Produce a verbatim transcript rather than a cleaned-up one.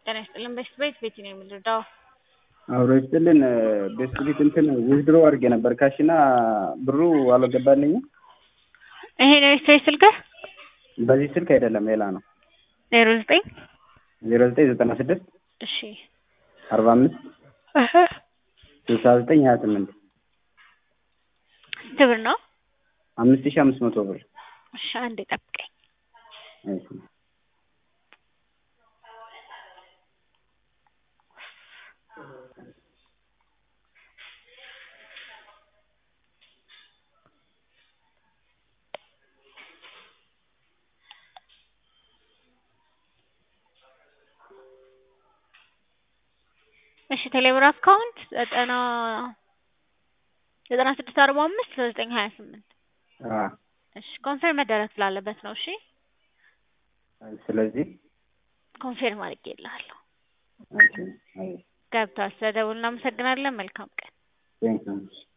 ጤና ይስጥልን በስት ቤት ቤት ነው የምንረዳው? አብሮ ይስጥልን በስት ቤት እንትን ዊዝድሮ አድርጌ ነበር ካሽና ብሩ አልገባልኝም። ይሄ ነው የስተይ ስልክ? በዚህ ስልክ አይደለም ሌላ ነው። ዜሮ ዘጠኝ ዜሮ ዘጠኝ ዘጠና ስድስት እሺ አርባ አምስት እህ ስልሳ ዘጠኝ ሀያ ስምንት ስንት ብር ነው? አምስት ሺህ አምስት መቶ ብር። እሺ አንዴ ጠብቀኝ። እሺ እሺ ቴሌብር አካውንት ዘጠና ዘጠና ስድስት አርባ አምስት ዘጠኝ ሀያ ስምንት አ እሺ ኮንፈርም መደረግ ስላለበት ነው። እሺ ስለዚህ ኮንፈርም አድርጌልሃለሁ። ኦኬ አይ ገብቷል። ስለደውል እናመሰግናለን። መልካም ቀን። ቴንክ ዩ